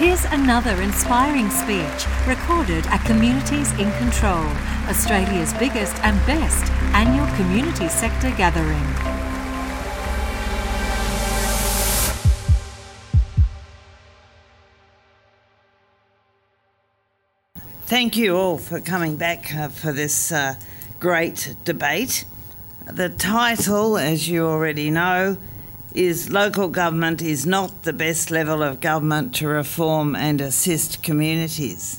Here's another inspiring speech recorded at Communities in Control, Australia's biggest and best annual community sector gathering. Thank you all for coming back for this great debate. The title, as you already know, is Local Government is Not the Best Level of Government to Reform and Assist Communities.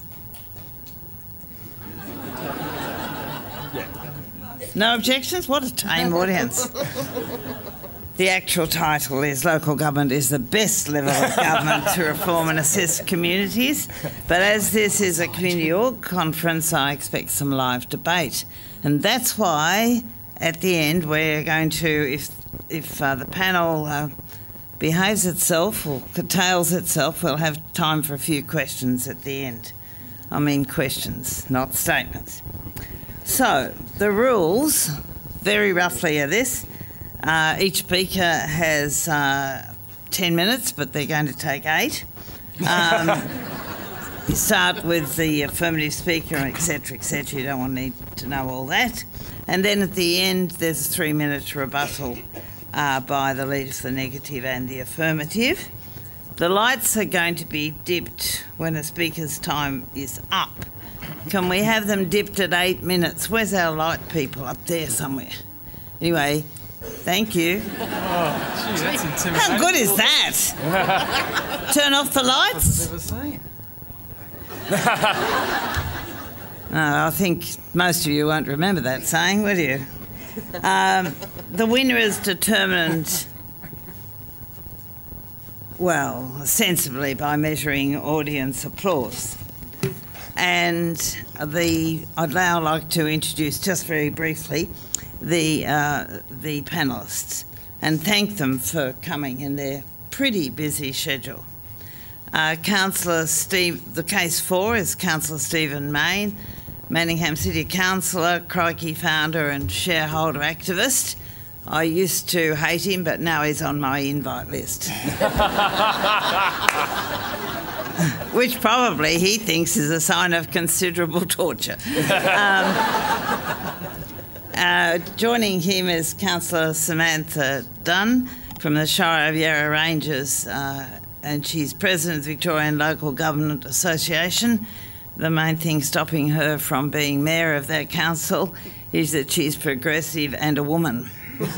No objections? What a tame audience. The actual title is Local Government is the Best Level of Government to Reform and Assist Communities. But as this is a community org conference, I expect some live debate. And that's why at the end we're going to, if the panel behaves itself or curtails itself, we'll have time for a few questions at the end. I mean questions, not statements. So the rules, very roughly, are this. Each speaker has 10 minutes, but they're going to take 8. You start with the affirmative speaker, etc., etc. You don't need to know all that. And then at the end, there's a 3-minute rebuttal by the leader for the negative and the affirmative. The lights are going to be dipped when a speaker's time is up. Can we have them dipped at 8 minutes? Where's our light people? Up there somewhere. Anyway, thank you. Oh, gee, that's intimidating. How good is that? Turn off the lights? I've never seen. No, I think most of you won't remember that saying, will you? The winner is determined, well, sensibly by measuring audience applause. And I'd now like to introduce, just very briefly, the panellists and thank them for coming in their pretty busy schedule. The case 4 is Councillor Stephen Mayne, Manningham City Councillor, Crikey founder and shareholder activist. I used to hate him, but now he's on my invite list. Which probably he thinks is a sign of considerable torture. Joining him is Councillor Samantha Dunn from the Shire of Yarra Ranges, and she's President of the Victorian Local Government Association. The main thing stopping her from being mayor of that council is that she's progressive and a woman.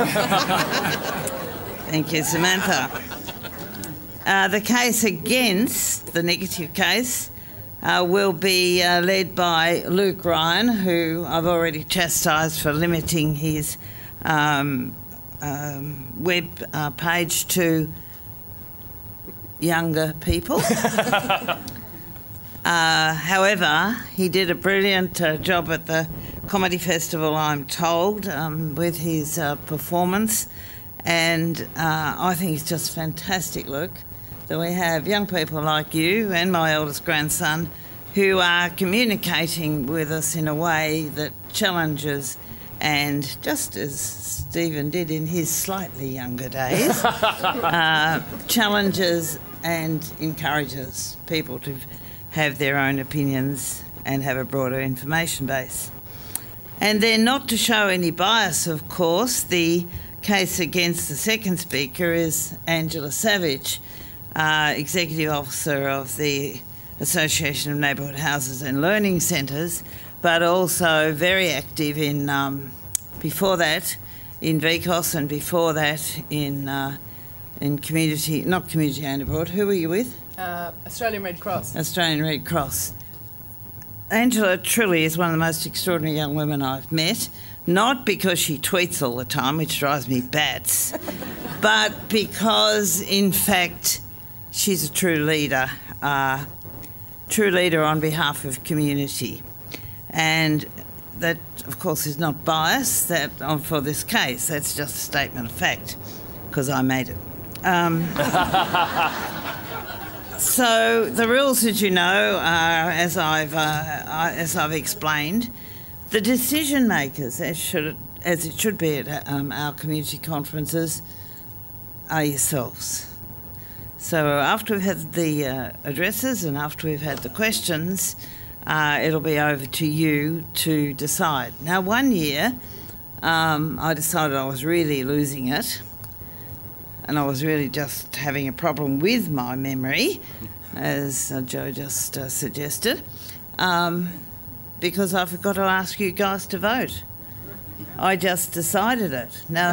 Thank you, Samantha. The case against, the negative case, will be led by Luke Ryan, who I've already chastised for limiting his web page to younger people. However, he did a brilliant job at the Comedy Festival, I'm told, with his performance. And I think it's just fantastic, Luke, that we have young people like you and my eldest grandson who are communicating with us in a way that challenges and, just as Stephen did in his slightly younger days, challenges and encourages people to have their own opinions and have a broader information base. And then, not to show any bias, of course, the case against the second speaker is Angela Savage, Executive Officer of the Association of Neighbourhood Houses and Learning Centres, but also very active in, before that, in VCOS, and before that in community, not community owned abroad. Who were you with? Australian Red Cross. Australian Red Cross. Angela truly is one of the most extraordinary young women I've met, not because she tweets all the time, which drives me bats, but because, in fact, she's a true leader on behalf of community. And that, of course, is not bias for this case. That's just a statement of fact, because I made it. So the rules, as you know, are as I've explained. The decision makers, as it should be at our community conferences, are yourselves. So after we've had the addresses and after we've had the questions, it'll be over to you to decide. Now, one year, I decided I was really losing it, and I was really just having a problem with my memory, as Joe just suggested, because I forgot to ask you guys to vote. I just decided it. Now,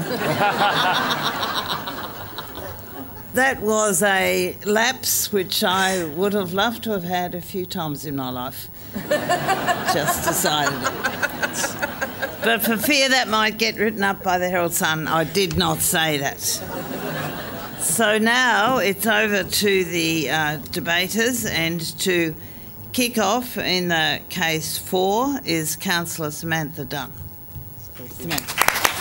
that was a lapse which I would have loved to have had a few times in my life. Just decided it. But for fear that might get written up by the Herald Sun, I did not say that. So now it's over to the debaters, and to kick off in case 4 is Councillor Samantha Dunn. Samantha.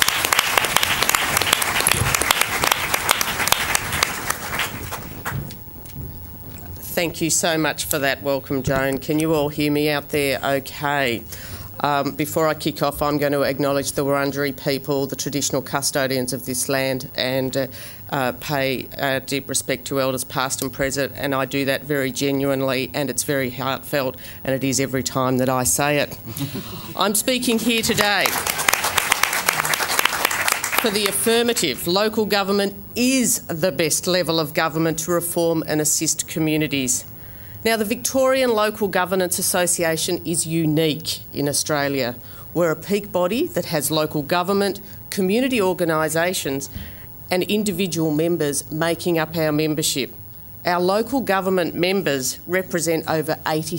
Thank you so much for that welcome, Joan. Can you all hear me out there okay? Before I kick off, I'm going to acknowledge the Wurundjeri people, the traditional custodians of this land, and pay deep respect to elders past and present, and I do that very genuinely, and it's very heartfelt, and it is every time that I say it. I'm speaking here today for the affirmative. Local government is the best level of government to reform and assist communities. Now, the Victorian Local Governance Association is unique in Australia. We're a peak body that has local government, community organisations and individual members making up our membership. Our local government members represent over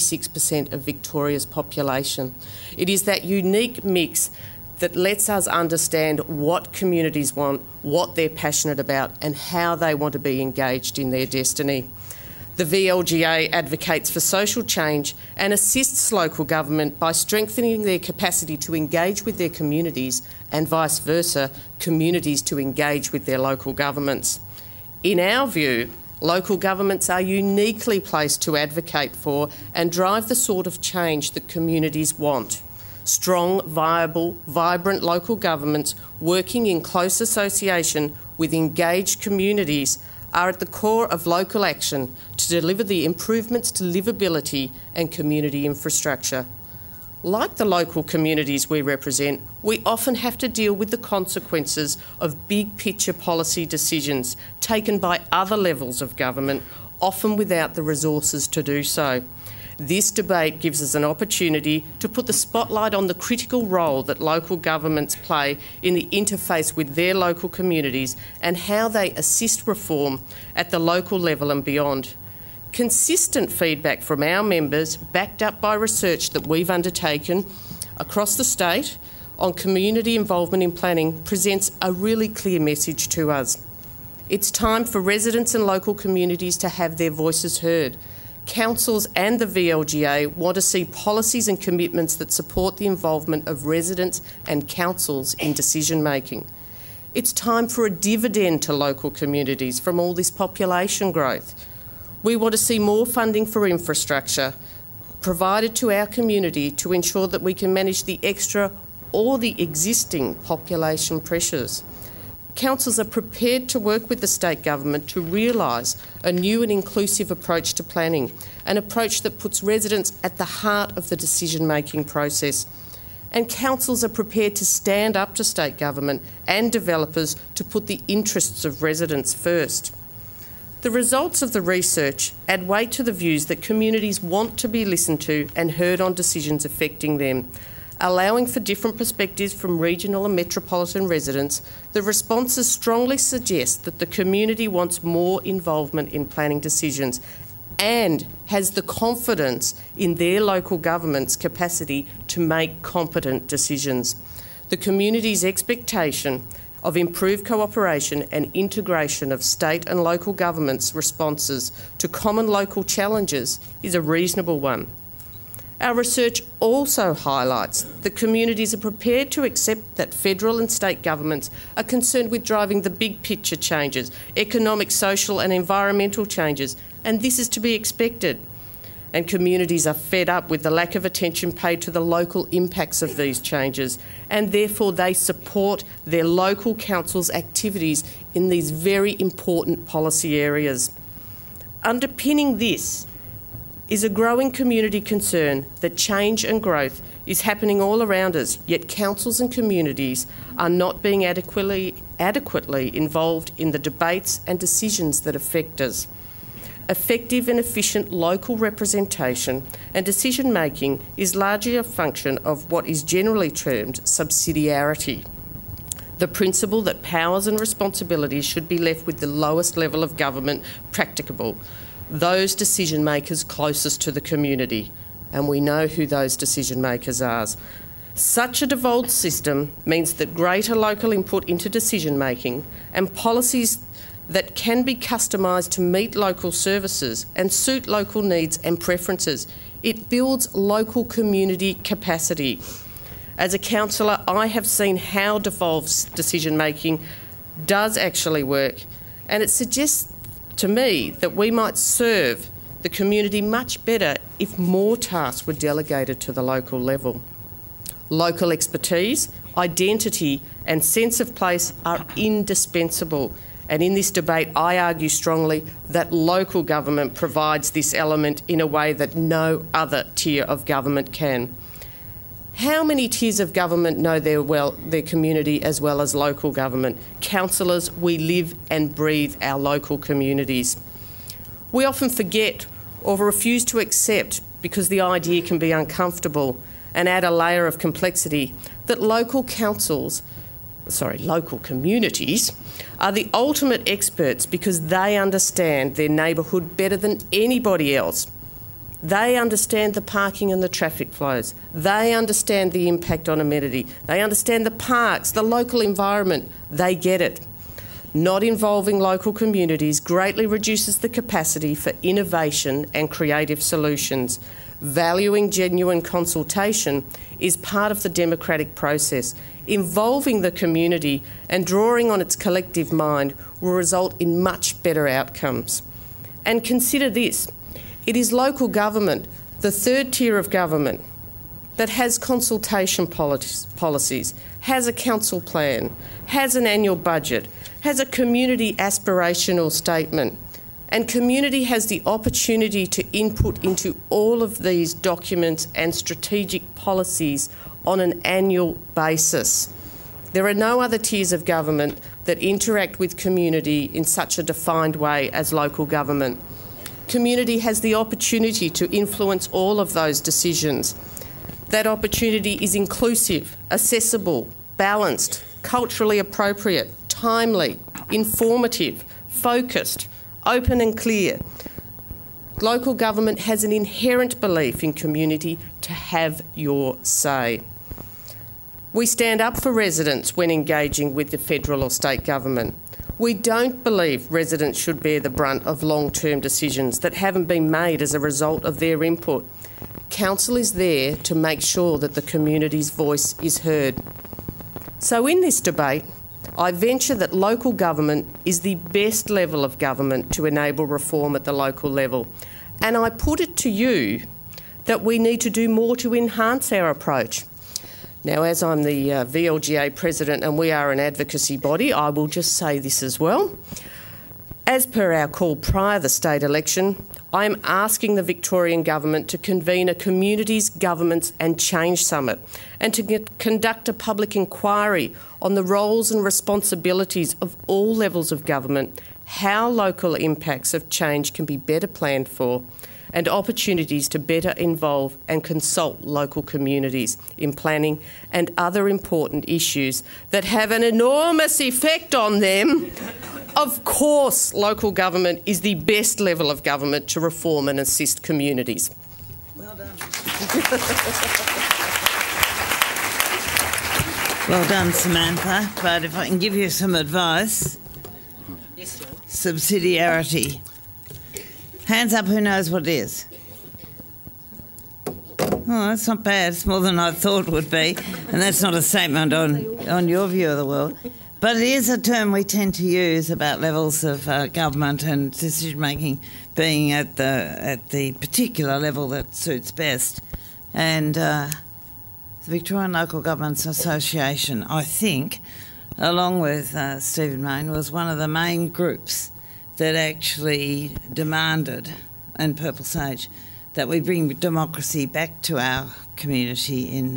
86% of Victoria's population. It is that unique mix that lets us understand what communities want, what they're passionate about, and how they want to be engaged in their destiny. The VLGA advocates for social change and assists local government by strengthening their capacity to engage with their communities and vice versa, communities to engage with their local governments. In our view, local governments are uniquely placed to advocate for and drive the sort of change that communities want. Strong, viable, vibrant local governments working in close association with engaged communities are at the core of local action to deliver the improvements to livability and community infrastructure. Like the local communities we represent, we often have to deal with the consequences of big picture policy decisions taken by other levels of government, often without the resources to do so. This debate gives us an opportunity to put the spotlight on the critical role that local governments play in the interface with their local communities and how they assist reform at the local level and beyond. Consistent feedback from our members, backed up by research that we've undertaken across the state on community involvement in planning, presents a really clear message to us. It's time for residents and local communities to have their voices heard. Councils and the VLGA want to see policies and commitments that support the involvement of residents and councils in decision making. It's time for a dividend to local communities from all this population growth. We want to see more funding for infrastructure provided to our community to ensure that we can manage the extra or the existing population pressures. Councils are prepared to work with the state government to realise a new and inclusive approach to planning, an approach that puts residents at the heart of the decision-making process. And councils are prepared to stand up to state government and developers to put the interests of residents first. The results of the research add weight to the views that communities want to be listened to and heard on decisions affecting them. Allowing for different perspectives from regional and metropolitan residents, the responses strongly suggest that the community wants more involvement in planning decisions and has the confidence in their local government's capacity to make competent decisions. The community's expectation of improved cooperation and integration of state and local governments' responses to common local challenges is a reasonable one. Our research also highlights that communities are prepared to accept that federal and state governments are concerned with driving the big picture changes, economic, social and environmental changes, and this is to be expected. And communities are fed up with the lack of attention paid to the local impacts of these changes, and therefore they support their local council's activities in these very important policy areas. underpinning this is a growing community concern that change and growth is happening all around us, yet councils and communities are not being adequately involved in the debates and decisions that affect us. Effective and efficient local representation and decision making is largely a function of what is generally termed subsidiarity, the principle that powers and responsibilities should be left with the lowest level of government practicable, those decision makers closest to the community, and we know who those decision makers are. Such a devolved system means that greater local input into decision making and policies that can be customised to meet local services and suit local needs and preferences. It builds local community capacity. As a councillor, I have seen how devolved decision making does actually work, and it suggests to me that we might serve the community much better if more tasks were delegated to the local level. Local expertise, identity and sense of place are indispensable, and in this debate I argue strongly that local government provides this element in a way that no other tier of government can. How many tiers of government know their community as well as local government? Councillors, we live and breathe our local communities. We often forget or refuse to accept, because the idea can be uncomfortable and add a layer of complexity, that local communities are the ultimate experts because they understand their neighbourhood better than anybody else. They understand the parking and the traffic flows. They understand the impact on amenity. They understand the parks, the local environment. They get it. Not involving local communities greatly reduces the capacity for innovation and creative solutions. Valuing genuine consultation is part of the democratic process. Involving the community and drawing on its collective mind will result in much better outcomes. And consider this. It is local government, the third tier of government, that has consultation policies, has a council plan, has an annual budget, has a community aspirational statement, and community has the opportunity to input into all of these documents and strategic policies on an annual basis. There are no other tiers of government that interact with community in such a defined way as local government. Community has the opportunity to influence all of those decisions. That opportunity is inclusive, accessible, balanced, culturally appropriate, timely, informative, focused, open and clear. Local government has an inherent belief in community to have your say. We stand up for residents when engaging with the federal or state government. We don't believe residents should bear the brunt of long-term decisions that haven't been made as a result of their input. Council is there to make sure that the community's voice is heard. So in this debate, I venture that local government is the best level of government to enable reform at the local level. And I put it to you that we need to do more to enhance our approach. Now, as I'm the VLGA President and we are an advocacy body, I will just say this as well. As per our call prior to the state election, I am asking the Victorian Government to convene a Communities, Governments and Change Summit and to conduct a public inquiry on the roles and responsibilities of all levels of government, how local impacts of change can be better planned for, and opportunities to better involve and consult local communities in planning and other important issues that have an enormous effect on them. Of course, local government is the best level of government to reform and assist communities. Well done. Well done, Samantha. But if I can give you some advice. Yes, John. Subsidiarity. Hands up who knows what it is. Oh, that's not bad. It's more than I thought it would be. And that's not a statement on your view of the world. But it is a term we tend to use about levels of government and decision-making being at the particular level that suits best. And the Victorian Local Governments Association, I think, along with Stephen Mayne, was one of the main groups that actually demanded, and Purple Sage, that we bring democracy back to our community in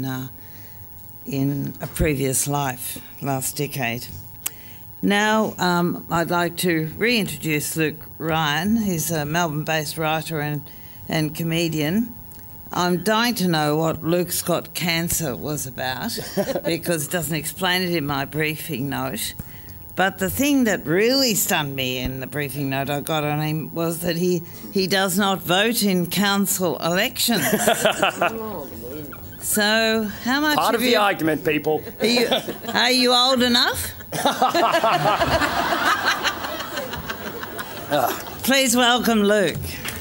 a previous life, last decade. Now I'd like to reintroduce Luke Ryan. He's a Melbourne-based writer and comedian. I'm dying to know what Luke's Got Cancer was about because it doesn't explain it in my briefing note. But the thing that really stunned me in the briefing note I got on him was that he does not vote in council elections. So how much Part of the argument, people. Are you old enough? Please welcome Luke.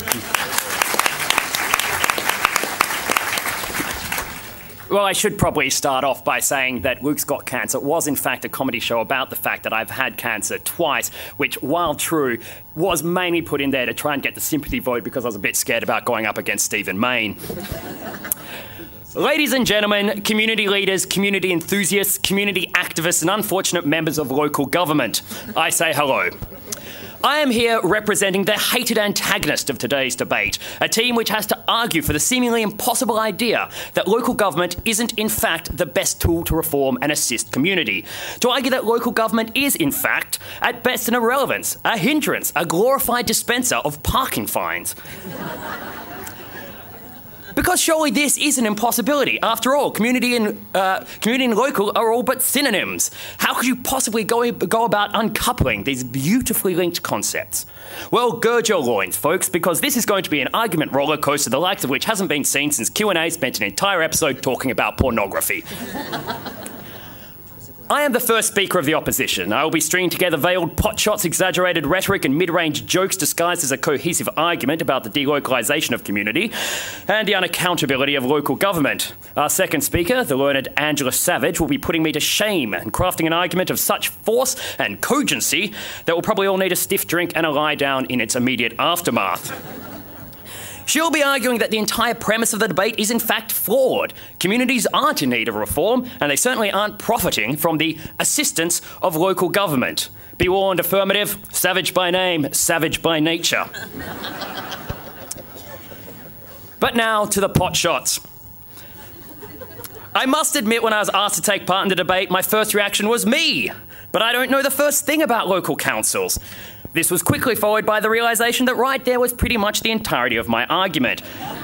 Well, I should probably start off by saying that Luke's Got Cancer was in fact a comedy show about the fact that I've had cancer twice, which, while true, was mainly put in there to try and get the sympathy vote because I was a bit scared about going up against Stephen Mayne. Ladies and gentlemen, community leaders, community enthusiasts, community activists and unfortunate members of local government, I say hello. I am here representing the hated antagonist of today's debate, a team which has to argue for the seemingly impossible idea that local government isn't in fact the best tool to reform and assist community. To argue that local government is in fact, at best, an irrelevance, a hindrance, a glorified dispenser of parking fines. Because surely this is an impossibility. After all, community and local are all but synonyms. How could you possibly go about uncoupling these beautifully linked concepts? Well, gird your loins, folks, because this is going to be an argument roller coaster, the likes of which hasn't been seen since Q&A spent an entire episode talking about pornography. I am the first speaker of the opposition. I will be stringing together veiled potshots, exaggerated rhetoric and mid-range jokes disguised as a cohesive argument about the delocalisation of community and the unaccountability of local government. Our second speaker, the learned Angela Savage, will be putting me to shame and crafting an argument of such force and cogency that we'll probably all need a stiff drink and a lie down in its immediate aftermath. She'll be arguing that the entire premise of the debate is in fact flawed. Communities aren't in need of reform, and they certainly aren't profiting from the assistance of local government. Be warned, affirmative, Savage by name, savage by nature. But now to the pot shots. I must admit, when I was asked to take part in the debate, my first reaction was me. But I don't know the first thing about local councils. This was quickly followed by the realisation that right there was pretty much the entirety of my argument.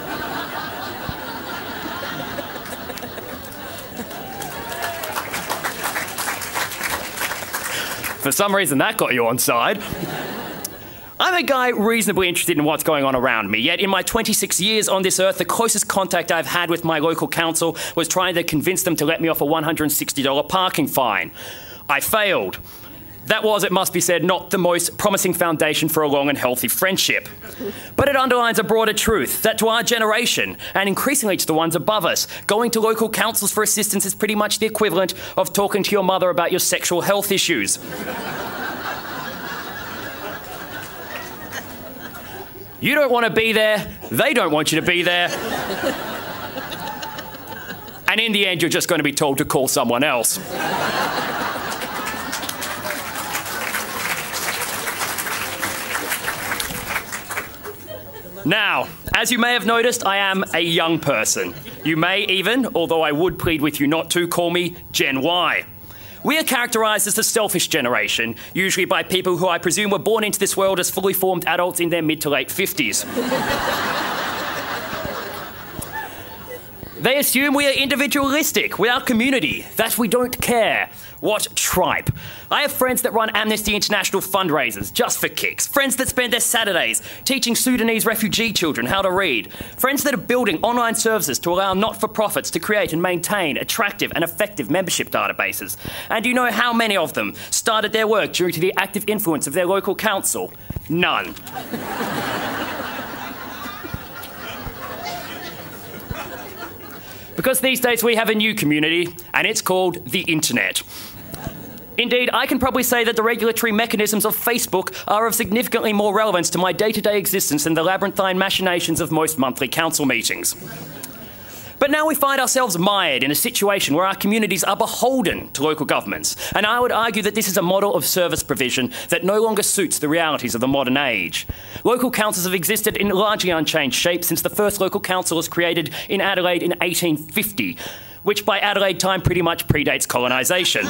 For some reason that got you on side. I'm a guy reasonably interested in what's going on around me, yet in my 26 years on this earth, the closest contact I've had with my local council was trying to convince them to let me off a $160 parking fine. I failed. That was, it must be said, not the most promising foundation for a long and healthy friendship. But it underlines a broader truth, that to our generation, and increasingly to the ones above us, going to local councils for assistance is pretty much the equivalent of talking to your mother about your sexual health issues. You don't want to be there, they don't want you to be there. And in the end, you're just going to be told to call someone else. Now, as you may have noticed, I am a young person. You may even, although I would plead with you not to, call me Gen Y. We are characterised as the selfish generation, usually by people who I presume were born into this world as fully formed adults in their mid to late 50s. They assume we are individualistic with our community, that we don't care. What tripe. I have friends that run Amnesty International fundraisers just for kicks. Friends that spend their Saturdays teaching Sudanese refugee children how to read. Friends that are building online services to allow not-for-profits to create and maintain attractive and effective membership databases. And do you know how many of them started their work due to the active influence of their local council? None. Because these days we have a new community, and it's called the Internet. Indeed, I can probably say that the regulatory mechanisms of Facebook are of significantly more relevance to my day-to-day existence than the labyrinthine machinations of most monthly council meetings. But now we find ourselves mired in a situation where our communities are beholden to local governments. And I would argue that this is a model of service provision that no longer suits the realities of the modern age. Local councils have existed in largely unchanged shape since the first local council was created in Adelaide in 1850, which by Adelaide time pretty much predates colonisation.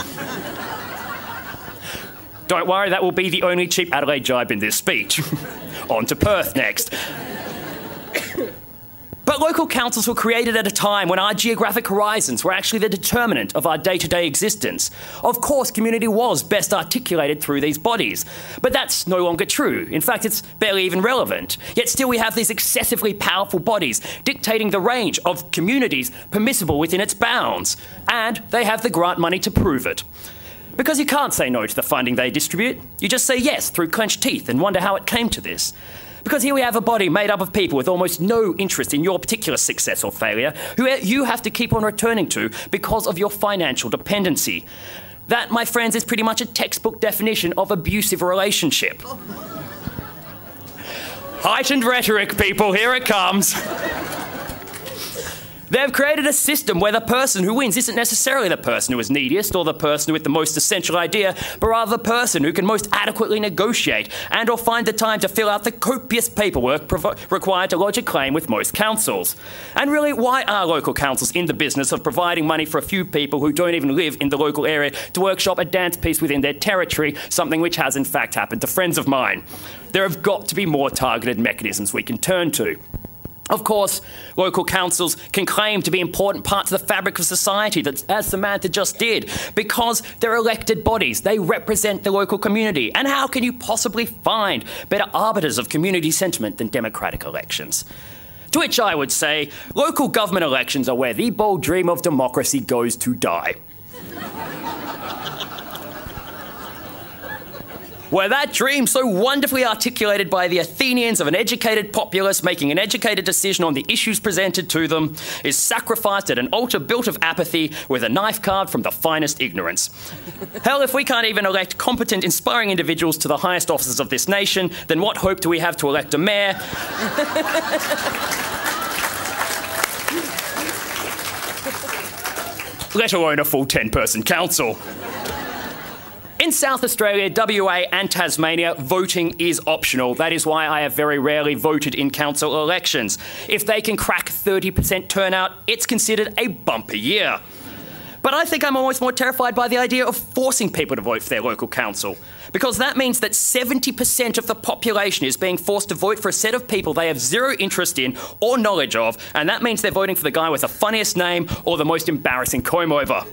Don't worry, that will be the only cheap Adelaide jibe in this speech. On to Perth next. But local councils were created at a time when our geographic horizons were actually the determinant of our day-to-day existence. Of course, community was best articulated through these bodies, but that's no longer true. In fact, it's barely even relevant. Yet still we have these excessively powerful bodies dictating the range of communities permissible within its bounds, and they have the grant money to prove it. Because you can't say no to the funding they distribute. You just say yes through clenched teeth and wonder how it came to this. Because here we have a body made up of people with almost no interest in your particular success or failure, who you have to keep on returning to because of your financial dependency. That, my friends, is pretty much a textbook definition of abusive relationship. Heightened rhetoric, people, here it comes. They've created a system where the person who wins isn't necessarily the person who is neediest or the person with the most essential idea, but rather the person who can most adequately negotiate and or find the time to fill out the copious paperwork required to lodge a claim with most councils. And really, why are local councils in the business of providing money for a few people who don't even live in the local area to workshop a dance piece within their territory, something which has in fact happened to friends of mine? There have got to be more targeted mechanisms we can turn to. Of course, local councils can claim to be important parts of the fabric of society, as Samantha just did, because they're elected bodies. They represent the local community. And how can you possibly find better arbiters of community sentiment than democratic elections? To which I would say, local government elections are where the bold dream of democracy goes to die. Where that dream, so wonderfully articulated by the Athenians of an educated populace making an educated decision on the issues presented to them, is sacrificed at an altar built of apathy with a knife carved from the finest ignorance. Hell, if we can't even elect competent, inspiring individuals to the highest offices of this nation, then what hope do we have to elect a mayor? Let alone a full 10-person council. In South Australia, WA and Tasmania, voting is optional. That is why I have very rarely voted in council elections. If they can crack 30% turnout, it's considered a bumper year. But I think I'm always more terrified by the idea of forcing people to vote for their local council, because that means that 70% of the population is being forced to vote for a set of people they have zero interest in or knowledge of, and that means they're voting for the guy with the funniest name or the most embarrassing comb-over.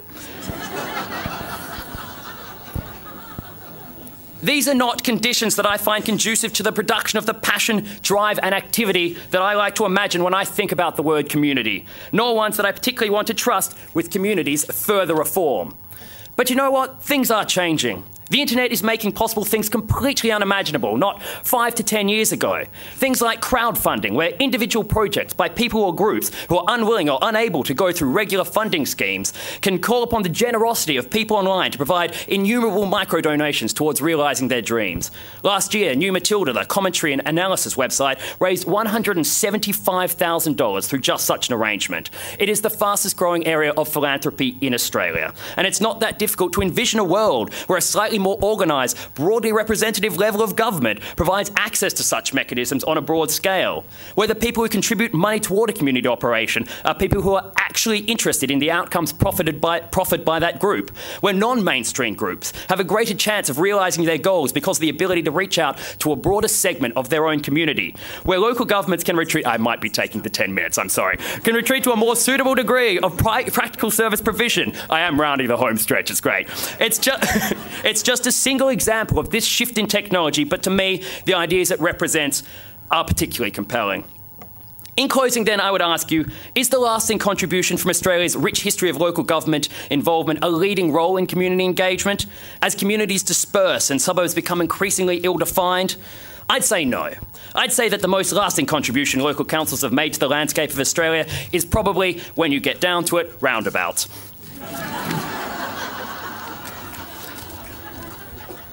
These are not conditions that I find conducive to the production of the passion, drive and activity that I like to imagine when I think about the word community, nor ones that I particularly want to trust with communities' further reform. But you know what? Things are changing. The internet is making possible things completely unimaginable, not 5 to 10 years ago. Things like crowdfunding, where individual projects by people or groups who are unwilling or unable to go through regular funding schemes can call upon the generosity of people online to provide innumerable micro-donations towards realising their dreams. Last year, New Matilda, the commentary and analysis website, raised $175,000 through just such an arrangement. It is the fastest growing area of philanthropy in Australia. And it's not that difficult to envision a world where a slightly more organised, broadly representative level of government provides access to such mechanisms on a broad scale, where the people who contribute money toward a community operation are people who are actually interested in the outcomes proffered by that group, where non-mainstream groups have a greater chance of realising their goals because of the ability to reach out to a broader segment of their own community, where local governments can retreat, I might be taking the 10 minutes, I'm sorry, can retreat to a more suitable degree of practical service provision. I am rounding the home stretch, it's great. It's just a single example of this shift in technology, but to me, the ideas it represents are particularly compelling. In closing then, I would ask you, is the lasting contribution from Australia's rich history of local government involvement a leading role in community engagement? As communities disperse and suburbs become increasingly ill-defined? I'd say no. I'd say that the most lasting contribution local councils have made to the landscape of Australia is probably, when you get down to it, roundabouts.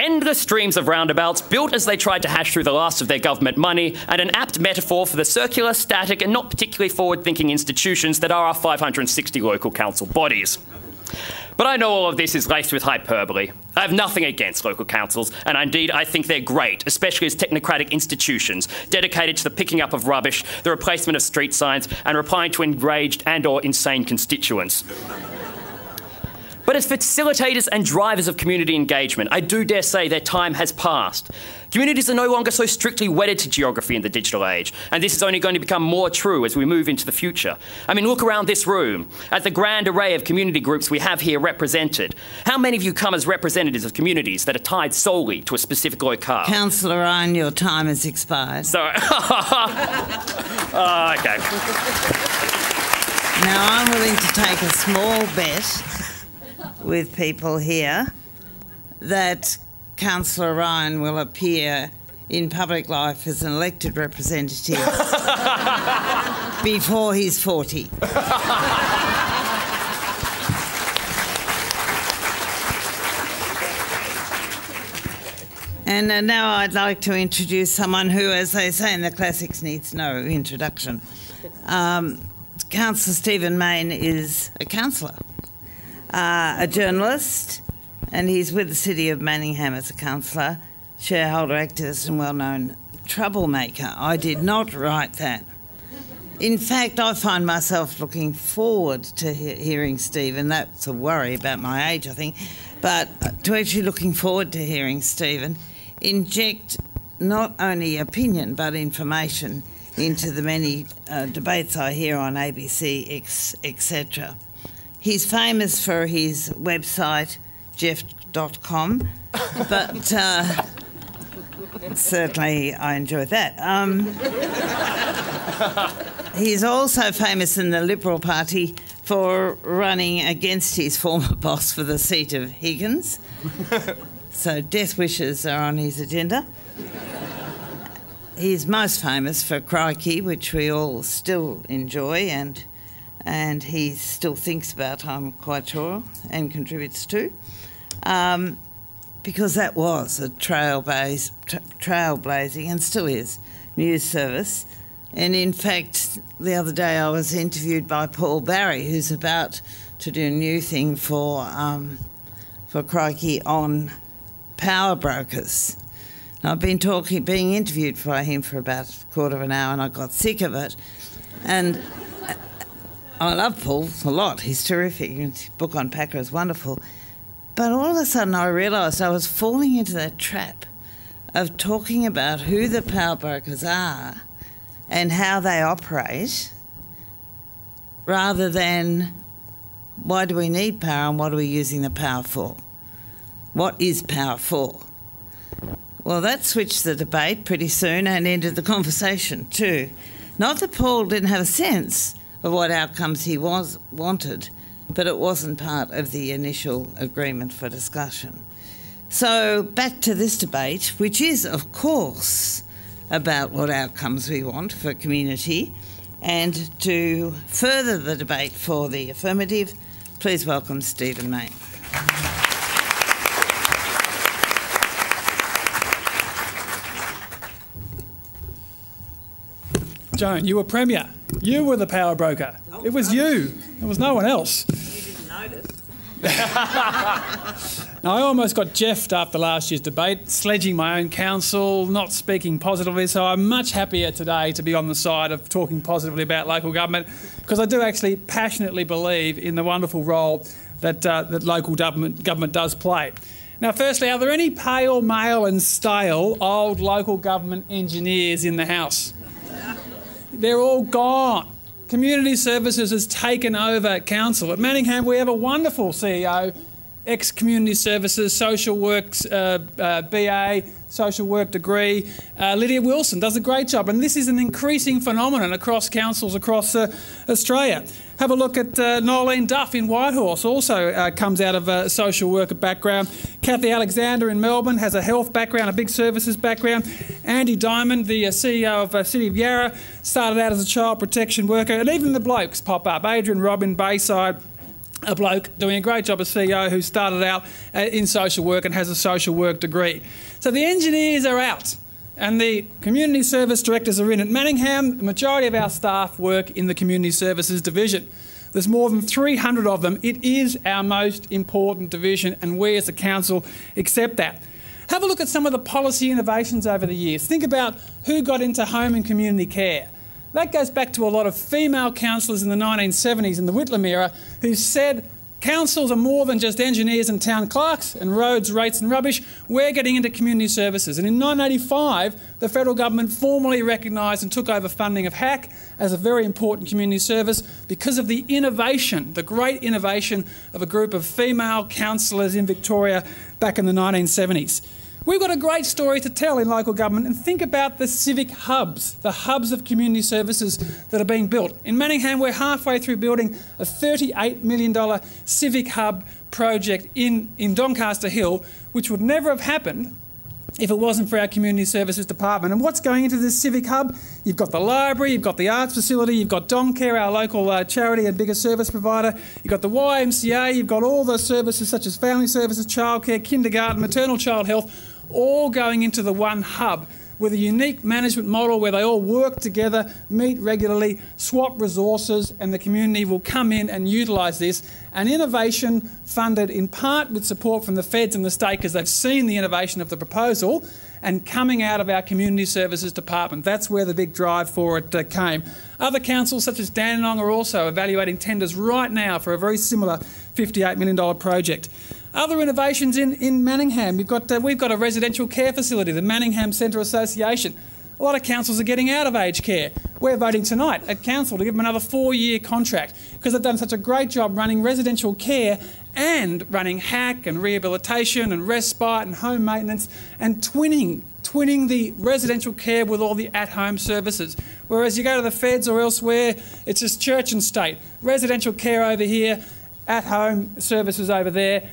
endless streams of roundabouts built as they tried to hash through the last of their government money, and an apt metaphor for the circular, static and not particularly forward-thinking institutions that are our 560 local council bodies. But I know all of this is laced with hyperbole. I have nothing against local councils, and indeed I think they're great, especially as technocratic institutions dedicated to the picking up of rubbish, the replacement of street signs, and replying to enraged and or insane constituents. But as facilitators and drivers of community engagement, I do dare say their time has passed. Communities are no longer so strictly wedded to geography in the digital age, and this is only going to become more true as we move into the future. I mean, look around this room at the grand array of community groups we have here represented. How many of you come as representatives of communities that are tied solely to a specific locale? Councillor Ryan, your time has expired. Sorry. Okay. Now, I'm willing to take a small bet with people here that Councillor Ryan will appear in public life as an elected representative before he's 40. And now I'd like to introduce someone who, as they say in the classics, needs no introduction. Councillor Stephen Mayne is a councillor, a journalist, and he's with the City of Manningham as a councillor, shareholder, activist and well-known troublemaker. I did not write that. In fact, I find myself looking forward to hearing Stephen. That's a worry about my age, I think. But to actually looking forward to hearing Stephen inject not only opinion but information into the many debates I hear on ABC, etc. He's famous for his website, jeff.com, but certainly I enjoy that. He's also famous in the Liberal Party for running against his former boss for the seat of Higgins. So death wishes are on his agenda. He's most famous for Crikey, which we all still enjoy and he still thinks about, I'm quite sure, and contributes to, because that was a trailblazing, and still is, news service. And in fact, the other day I was interviewed by Paul Barry, who's about to do a new thing for Crikey on power brokers. And I've been being interviewed by him for about a quarter of an hour, and I got sick of it. And I love Paul a lot. He's terrific. His book on Packer is wonderful. But all of a sudden I realised I was falling into that trap of talking about who the power brokers are and how they operate, rather than why do we need power and what are we using the power for? What is power for? Well, that switched the debate pretty soon and ended the conversation too. Not that Paul didn't have a sense of what outcomes he wanted, but it wasn't part of the initial agreement for discussion. So back to this debate, which is, of course, about what outcomes we want for community. And to further the debate for the affirmative, please welcome Stephen Mayne. Joan, you were Premier. You were the power broker. It was you. It was no one else. You didn't notice. Now, I almost got jeffed after last year's debate, sledging my own council, not speaking positively, so I'm much happier today to be on the side of talking positively about local government, because I do actually passionately believe in the wonderful role that local government does play. Now, firstly, are there any pale, male and stale old local government engineers in the House? They're all gone. Community Services has taken over council. At Manningham, we have a wonderful CEO, ex-Community Services, social works BA, social work degree. Lydia Wilson does a great job, and this is an increasing phenomenon across councils across Australia. Have a look at Nolene Duff in Whitehorse, also comes out of a social worker background. Kathy Alexander in Melbourne has a health background, a big services background. Andy Diamond, the CEO of City of Yarra, started out as a child protection worker. And even the blokes pop up. Adrian Robb in Bayside, a bloke doing a great job as CEO who started out in social work and has a social work degree. So the engineers are out and the community service directors are in. At Manningham, the majority of our staff work in the community services division. There's more than 300 of them. It is our most important division and we as a council accept that. Have a look at some of the policy innovations over the years. Think about who got into home and community care. That goes back to a lot of female councillors in the 1970s in the Whitlam era who said councils are more than just engineers and town clerks and roads, rates and rubbish. We're getting into community services. And in 1985, the federal government formally recognised and took over funding of HAC as a very important community service because of the innovation, the great innovation of a group of female councillors in Victoria back in the 1970s. We've got a great story to tell in local government, and think about the civic hubs, the hubs of community services that are being built. In Manningham, we're halfway through building a $38 million civic hub project in Doncaster Hill, which would never have happened if it wasn't for our community services department. And what's going into this civic hub? You've got the library, you've got the arts facility, you've got DonCare, our local charity and biggest service provider, you've got the YMCA, you've got all those services such as family services, childcare, kindergarten, maternal child health, all going into the one hub with a unique management model where they all work together, meet regularly, swap resources, and the community will come in and utilise this. An innovation funded in part with support from the feds and the state because they've seen the innovation of the proposal and coming out of our community services department. That's where the big drive for it came. Other councils such as Dandenong are also evaluating tenders right now for a very similar $58 million project. Other innovations in Manningham, we've got a residential care facility, the Manningham Centre Association. A lot of councils are getting out of aged care. We're voting tonight at council to give them another 4-year contract because they've done such a great job running residential care and running HAC and rehabilitation and respite and home maintenance and twinning the residential care with all the at-home services. Whereas you go to the feds or elsewhere, it's just church and state. Residential care over here, at-home services over there.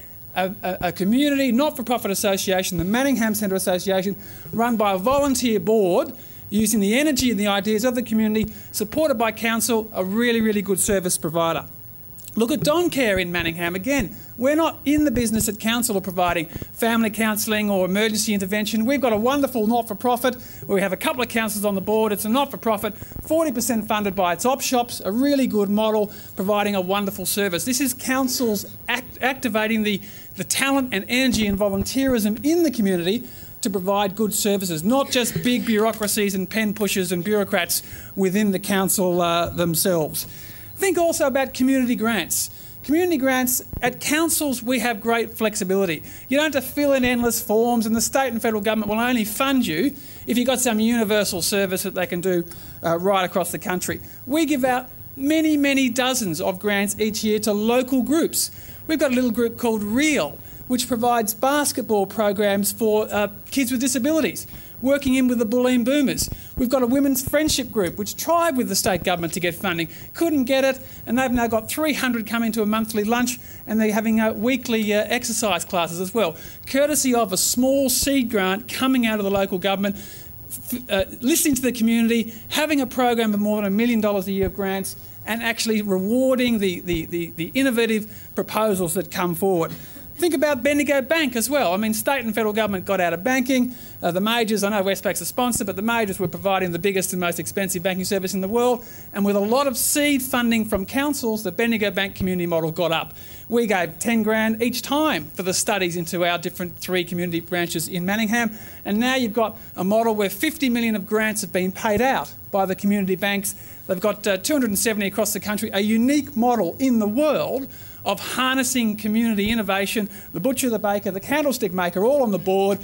A community not-for-profit association, the Manningham Centre Association, run by a volunteer board using the energy and the ideas of the community, supported by council, a really, really good service provider. Look at DonCare in Manningham. Again, we're not in the business at council of providing family counselling or emergency intervention. We've got a wonderful not-for-profit where we have a couple of councils on the board. It's a not-for-profit, 40% funded by its op shops, a really good model, providing a wonderful service. This is councils activating the talent and energy and volunteerism in the community to provide good services, not just big bureaucracies and pen pushers and bureaucrats within the council themselves. Think also about community grants. Community grants, at councils we have great flexibility. You don't have to fill in endless forms and the state and federal government will only fund you if you've got some universal service that they can do right across the country. We give out many, many dozens of grants each year to local groups. We've got a little group called REAL, which provides basketball programs for kids with disabilities, working in with the Bulleen Boomers. We've got a women's friendship group which tried with the state government to get funding, couldn't get it, and they've now got 300 coming to a monthly lunch and they're having weekly exercise classes as well, courtesy of a small seed grant coming out of the local government, listening to the community, having a program of more than $1 million a year of grants and actually rewarding the innovative proposals that come forward. Think about Bendigo Bank as well. I mean, state and federal government got out of banking. The majors, I know Westpac's a sponsor, but the majors were providing the biggest and most expensive banking service in the world. And with a lot of seed funding from councils, the Bendigo Bank community model got up. We gave 10 grand each time for the studies into our different 3 community branches in Manningham. And now you've got a model where 50 million of grants have been paid out by the community banks. They've got 270 across the country, a unique model in the world of harnessing community innovation. The butcher, the baker, the candlestick maker, all on the board.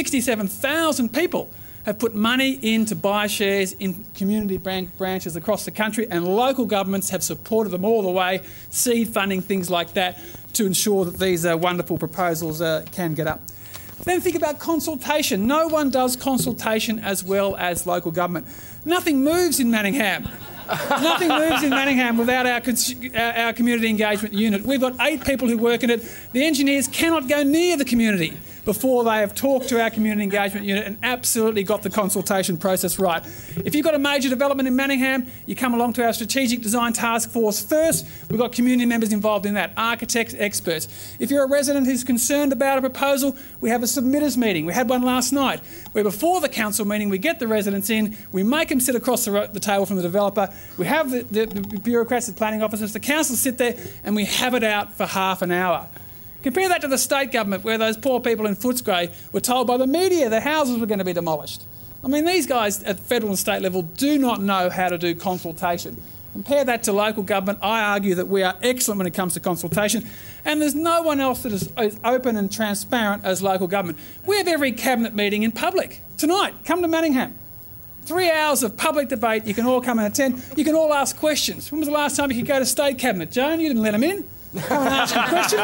67,000 people have put money in to buy shares in community bank branches across the country, and local governments have supported them all the way, seed funding, things like that, to ensure that these wonderful proposals can get up. Then think about consultation. No one does consultation as well as local government. Nothing moves in Manningham. Nothing moves in Manningham without our community engagement unit. We've got 8 people who work in it. The engineers cannot go near the community before they have talked to our community engagement unit and absolutely got the consultation process right. If you've got a major development in Manningham, you come along to our strategic design task force first. We've got community members involved in that, architects, experts. If you're a resident who's concerned about a proposal, we have a submitters meeting. We had one last night where before the council meeting we get the residents in, we make them sit across the table from the developer, we have the bureaucrats, the planning officers, the council sit there and we have it out for half an hour. Compare that to the state government where those poor people in Footscray were told by the media their houses were going to be demolished. I mean, these guys at federal and state level do not know how to do consultation. Compare that to local government. I argue that we are excellent when it comes to consultation, and there's no one else that is as open and transparent as local government. We have every cabinet meeting in public. Tonight, come to Manningham. 3 hours of public debate. You can all come and attend. You can all ask questions. When was the last time you could go to state cabinet? Joan, you didn't let them in. Come and ask them questions.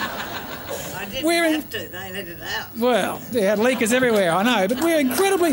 I didn't have to. They let it out. Well, they had leakers everywhere, I know, but we're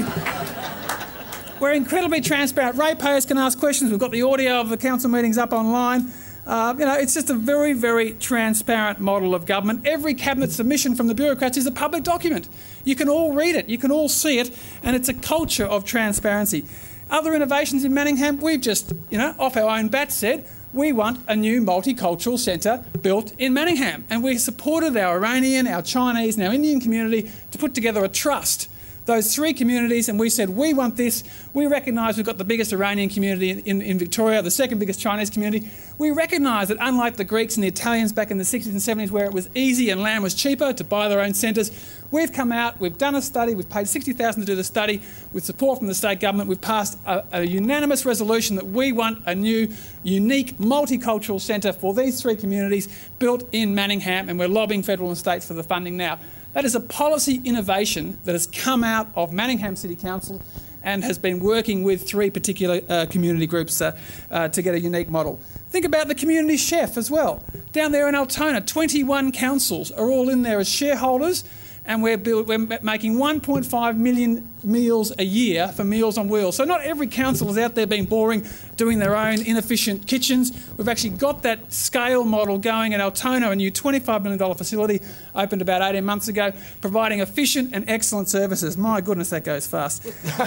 incredibly transparent. Ratepayers can ask questions. We've got the audio of the council meetings up online. It's just a very, very transparent model of government. Every cabinet submission from the bureaucrats is a public document. You can all read it, you can all see it, and it's a culture of transparency. Other innovations in Manningham, we've just, off our own bat said, we want a new multicultural centre built in Manningham. And we supported our Iranian, our Chinese and our Indian community to put together a trust. Those three communities, and we said, we want this. We recognise we've got the biggest Iranian community in Victoria, the second biggest Chinese community. We recognise that unlike the Greeks and the Italians back in the 60s and 70s where it was easy and land was cheaper to buy their own centres, we've come out, we've done a study, we've paid $60,000 to do the study with support from the state government. We've passed a unanimous resolution that we want a new, unique, multicultural centre for these three communities built in Manningham, and we're lobbying federal and states for the funding now. That is a policy innovation that has come out of Manningham City Council and has been working with three particular community groups to get a unique model. Think about the community chef as well. Down there in Altona, 21 councils are all in there as shareholders, and we're making 1.5 million meals a year for Meals on Wheels. So not every council is out there being boring, doing their own inefficient kitchens. We've actually got that scale model going at Altona, a new $25 million facility opened about 18 months ago, providing efficient and excellent services. My goodness, that goes fast.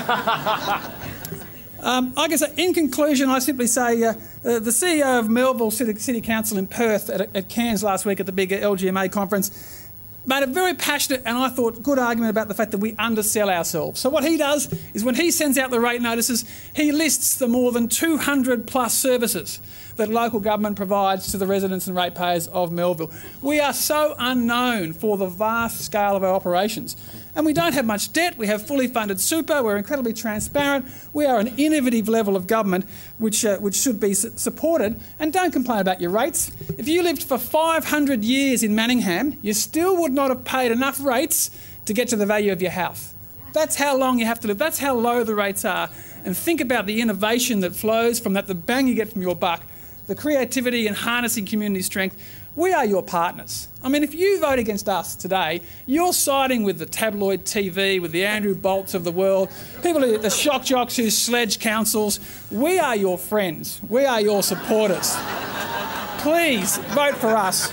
I guess in conclusion, I simply say the CEO of Melville City Council in Perth at Cairns last week at the big LGMA conference made a very passionate and I thought good argument about the fact that we undersell ourselves. So what he does is when he sends out the rate notices, he lists the more than 200 plus services that local government provides to the residents and ratepayers of Melville. We are so unknown for the vast scale of our operations. And we don't have much debt, we have fully funded super, we're incredibly transparent, we are an innovative level of government which should be supported. And don't complain about your rates. If you lived for 500 years in Manningham, you still would not have paid enough rates to get to the value of your house. That's how long you have to live, that's how low the rates are. And think about the innovation that flows from that, the bang you get from your buck, the creativity and harnessing community strength. We are your partners. I mean, if you vote against us today, you're siding with the tabloid TV, with the Andrew Bolts of the world, the shock jocks who sledge councils. We are your friends. We are your supporters. Please vote for us.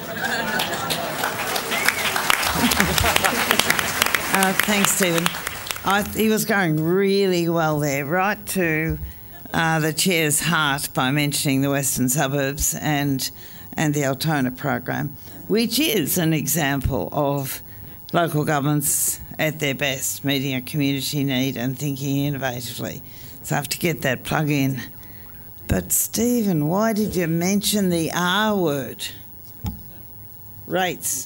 Thanks, Stephen. He was going really well there, right to the chair's heart by mentioning the Western Suburbs and the Altona program, which is an example of local governments at their best, meeting a community need and thinking innovatively. So I have to get that plug in. But Stephen, why did you mention the R word? Rates.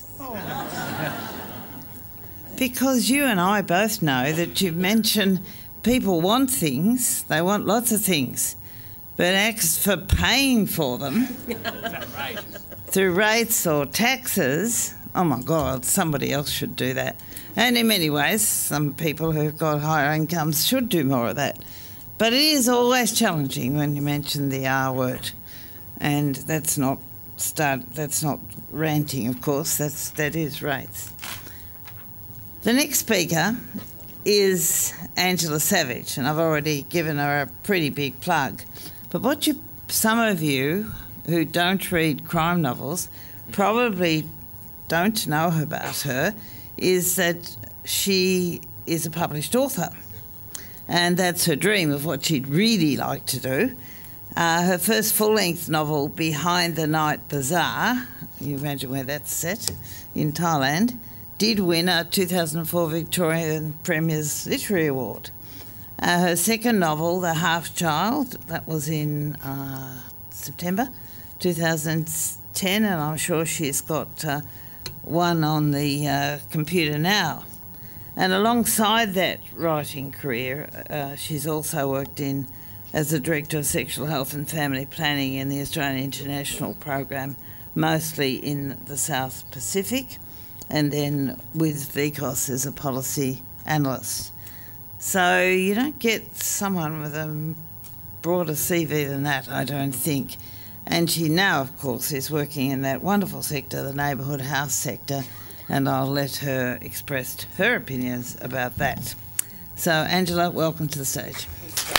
Because you and I both know that you've mentioned people want things, they want lots of things. But as for paying for them through rates or taxes, oh my God, somebody else should do that. And in many ways, some people who've got higher incomes should do more of that. But it is always challenging when you mention the R word. And that's not ranting, of course, that is rates. The next speaker is Angela Savage, and I've already given her a pretty big plug. But some of you who don't read crime novels probably don't know about her is that she is a published author, and that's her dream of what she'd really like to do. Her first full-length novel, Behind the Night Bazaar, you imagine where that's set, in Thailand, did win a 2004 Victorian Premier's Literary Award. Her second novel, The Half-Child, that was in September 2010, and I'm sure she's got one on the computer now. And alongside that writing career, she's also worked as the Director of Sexual Health and Family Planning in the Australian International Program, mostly in the South Pacific, and then with VCOS as a policy analyst. So you don't get someone with a broader CV than that, I don't think. And she now, of course, is working in that wonderful sector, the neighbourhood house sector, and I'll let her express her opinions about that. So, Angela, welcome to the stage.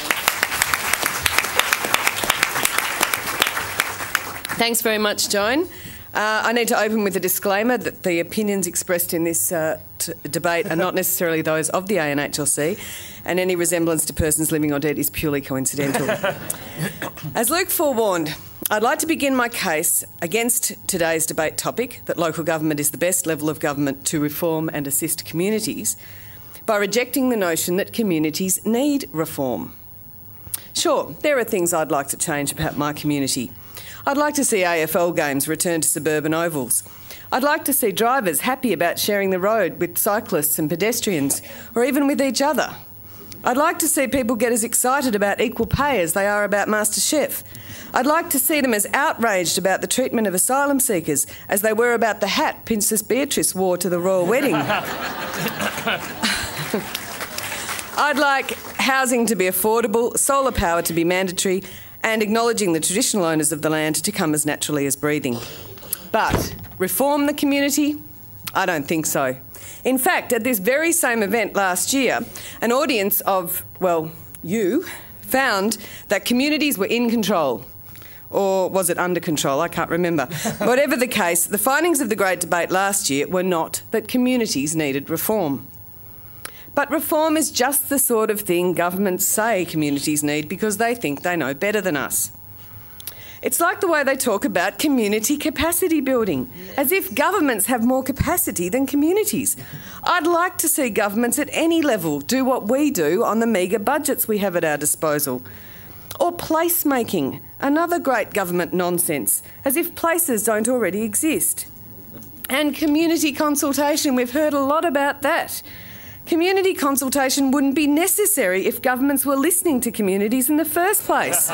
Thanks very much, Joan. I need to open with a disclaimer that the opinions expressed in this debate are not necessarily those of the ANHLC, and any resemblance to persons living or dead is purely coincidental. As Luke forewarned, I'd like to begin my case against today's debate topic, that local government is the best level of government to reform and assist communities, by rejecting the notion that communities need reform. Sure, there are things I'd like to change about my community. I'd like to see AFL games return to suburban ovals. I'd like to see drivers happy about sharing the road with cyclists and pedestrians, or even with each other. I'd like to see people get as excited about equal pay as they are about MasterChef. I'd like to see them as outraged about the treatment of asylum seekers as they were about the hat Princess Beatrice wore to the royal wedding. I'd like housing to be affordable, solar power to be mandatory, and acknowledging the traditional owners of the land to come as naturally as breathing. But reform the community? I don't think so. In fact, at this very same event last year, an audience of, well, you, found that communities were in control. Or was it under control? I can't remember. Whatever the case, the findings of the Great Debate last year were not that communities needed reform. But reform is just the sort of thing governments say communities need because they think they know better than us. It's like the way they talk about community capacity building, as if governments have more capacity than communities. I'd like to see governments at any level do what we do on the meagre budgets we have at our disposal. Or placemaking, another great government nonsense, as if places don't already exist. And community consultation, we've heard a lot about that. Community consultation wouldn't be necessary if governments were listening to communities in the first place.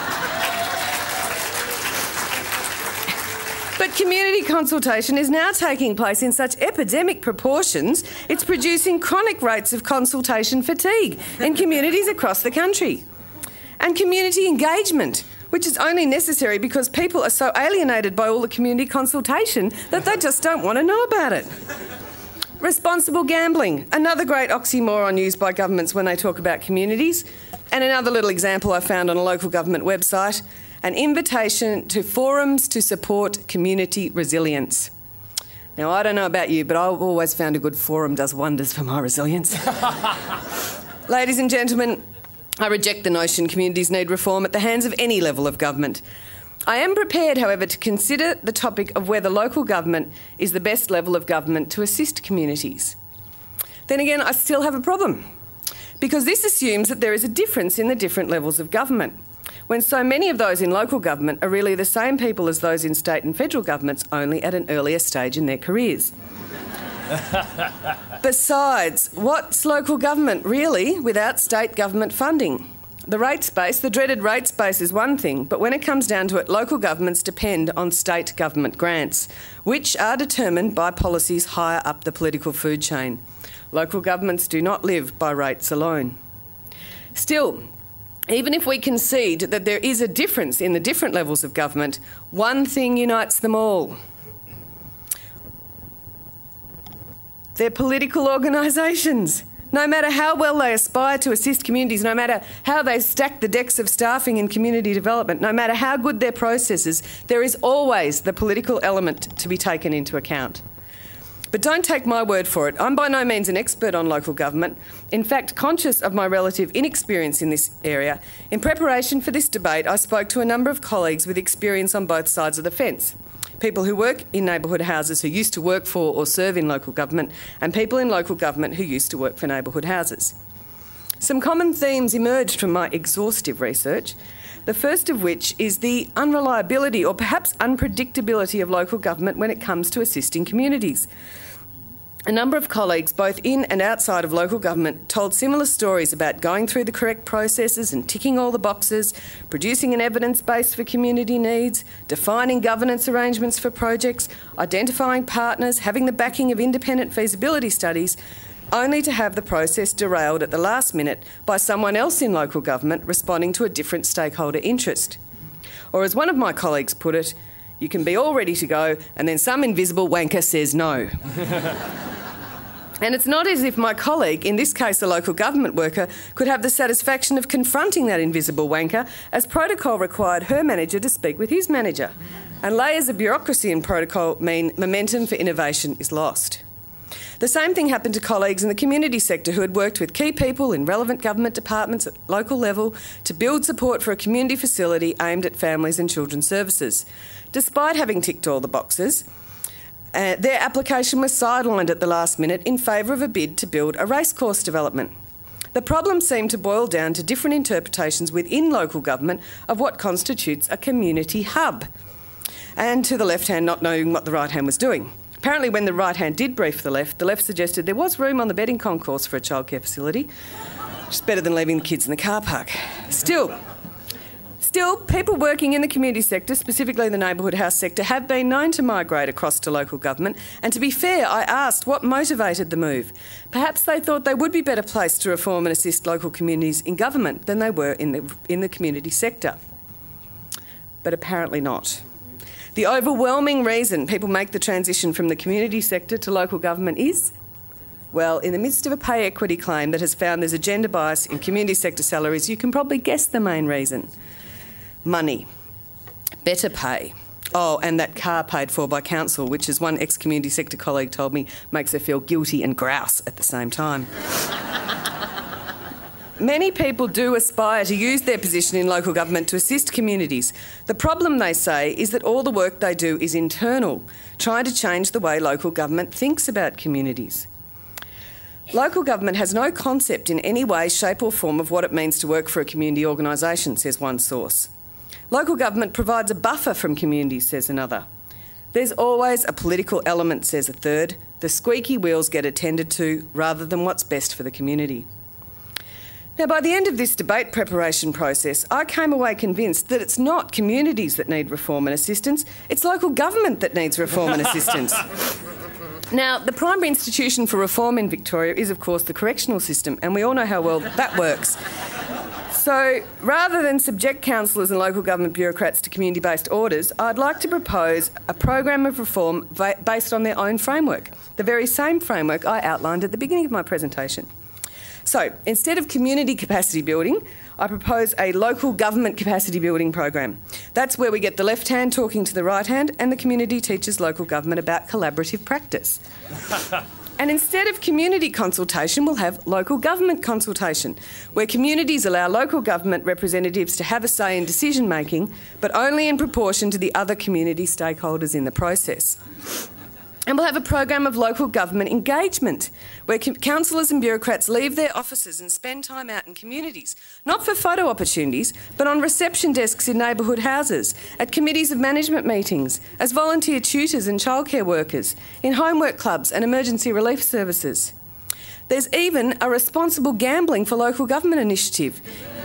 But community consultation is now taking place in such epidemic proportions, it's producing chronic rates of consultation fatigue in communities across the country. And community engagement, which is only necessary because people are so alienated by all the community consultation that they just don't want to know about it. Responsible gambling, another great oxymoron used by governments when they talk about communities. And another little example I found on a local government website, an invitation to forums to support community resilience. Now, I don't know about you, but I've always found a good forum does wonders for my resilience. Ladies and gentlemen, I reject the notion communities need reform at the hands of any level of government. I am prepared, however, to consider the topic of whether local government is the best level of government to assist communities. Then again, I still have a problem, because this assumes that there is a difference in the different levels of government, when so many of those in local government are really the same people as those in state and federal governments, only at an earlier stage in their careers. Besides, what's local government really without state government funding? The rates base, the dreaded rates base, is one thing, but when it comes down to it, local governments depend on state government grants, which are determined by policies higher up the political food chain. Local governments do not live by rates alone. Still, even if we concede that there is a difference in the different levels of government, one thing unites them all. They're political organisations. No matter how well they aspire to assist communities, no matter how they stack the decks of staffing in community development, no matter how good their processes, there is always the political element to be taken into account. But don't take my word for it. I'm by no means an expert on local government. In fact, conscious of my relative inexperience in this area, in preparation for this debate, I spoke to a number of colleagues with experience on both sides of the fence. People who work in neighbourhood houses who used to work for or serve in local government, and people in local government who used to work for neighbourhood houses. Some common themes emerged from my exhaustive research, the first of which is the unreliability or perhaps unpredictability of local government when it comes to assisting communities. A number of colleagues, both in and outside of local government, told similar stories about going through the correct processes and ticking all the boxes, producing an evidence base for community needs, defining governance arrangements for projects, identifying partners, having the backing of independent feasibility studies, only to have the process derailed at the last minute by someone else in local government responding to a different stakeholder interest. Or as one of my colleagues put it, you can be all ready to go and then some invisible wanker says no. And it's not as if my colleague, in this case a local government worker, could have the satisfaction of confronting that invisible wanker, as protocol required her manager to speak with his manager. And layers of bureaucracy in protocol mean momentum for innovation is lost. The same thing happened to colleagues in the community sector who had worked with key people in relevant government departments at local level to build support for a community facility aimed at families and children's services. Despite having ticked all the boxes, their application was sidelined at the last minute in favour of a bid to build a racecourse development. The problem seemed to boil down to different interpretations within local government of what constitutes a community hub, and to the left hand not knowing what the right hand was doing. Apparently when the right hand did brief the left suggested there was room on the betting concourse for a childcare facility, which is better than leaving the kids in the car park. Still, people working in the community sector, specifically the neighbourhood house sector, have been known to migrate across to local government, and to be fair, I asked what motivated the move. Perhaps they thought they would be better placed to reform and assist local communities in government than they were in the community sector. But apparently not. The overwhelming reason people make the transition from the community sector to local government is, well, in the midst of a pay equity claim that has found there's a gender bias in community sector salaries, you can probably guess the main reason. Money. Better pay. Oh, and that car paid for by council, which, as one ex-community sector colleague told me, makes her feel guilty and grouse at the same time. Many people do aspire to use their position in local government to assist communities. The problem, they say, is that all the work they do is internal, trying to change the way local government thinks about communities. Local government has no concept in any way, shape or form of what it means to work for a community organisation, says one source. Local government provides a buffer from communities, says another. There's always a political element, says a third. The squeaky wheels get attended to rather than what's best for the community. Now, by the end of this debate preparation process, I came away convinced that it's not communities that need reform and assistance, it's local government that needs reform and assistance. Now, the primary institution for reform in Victoria is, of course, the correctional system, and we all know how well that works. So, rather than subject councillors and local government bureaucrats to community-based orders, I'd like to propose a program of reform based on their own framework, the very same framework I outlined at the beginning of my presentation. So, instead of community capacity building, I propose a local government capacity building program. That's where we get the left hand talking to the right hand and the community teaches local government about collaborative practice. And instead of community consultation, we'll have local government consultation, where communities allow local government representatives to have a say in decision making, but only in proportion to the other community stakeholders in the process. And we'll have a program of local government engagement, where councillors and bureaucrats leave their offices and spend time out in communities, not for photo opportunities, but on reception desks in neighbourhood houses, at committees of management meetings, as volunteer tutors and childcare workers, in homework clubs and emergency relief services. There's even a responsible gambling for local government initiative.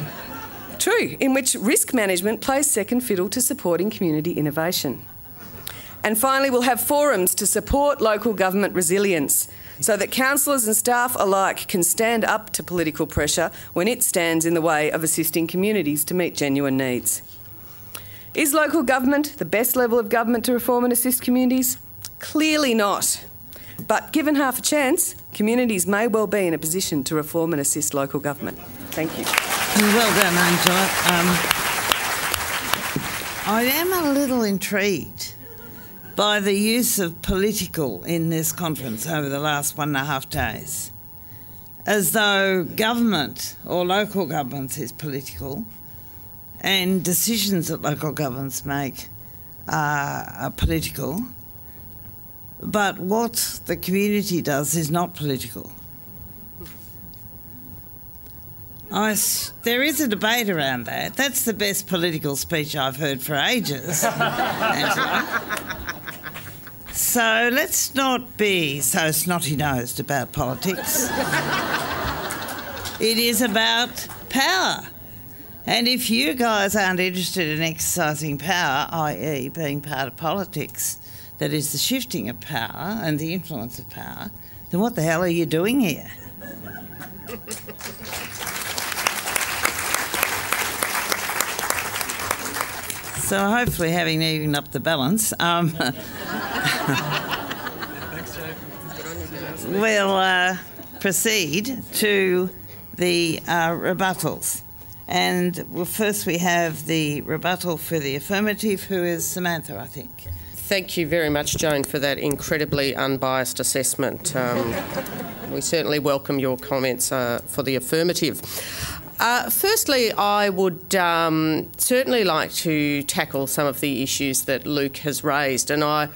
True, in which risk management plays second fiddle to supporting community innovation. And finally, we'll have forums to support local government resilience so that councillors and staff alike can stand up to political pressure when it stands in the way of assisting communities to meet genuine needs. Is local government the best level of government to reform and assist communities? Clearly not. But given half a chance, communities may well be in a position to reform and assist local government. Thank you. Well done, Angela. I am a little intrigued by the use of political in this conference over the last 1.5 days, as though government or local governments is political and decisions that local governments make are political, but what the community does is not political. There is a debate around that. That's the best political speech I've heard for ages, Angela. So let's not be so snotty-nosed about politics. It is about power. And if you guys aren't interested in exercising power, i.e. being part of politics, that is the shifting of power and the influence of power, then what the hell are you doing here? So hopefully, having evened up the balance, we'll proceed to the rebuttals. And first we have the rebuttal for the affirmative, who is Samantha, I think. Thank you very much, Joan, for that incredibly unbiased assessment. We certainly welcome your comments for the affirmative. Firstly, I would certainly like to tackle some of the issues that Luke has raised, and I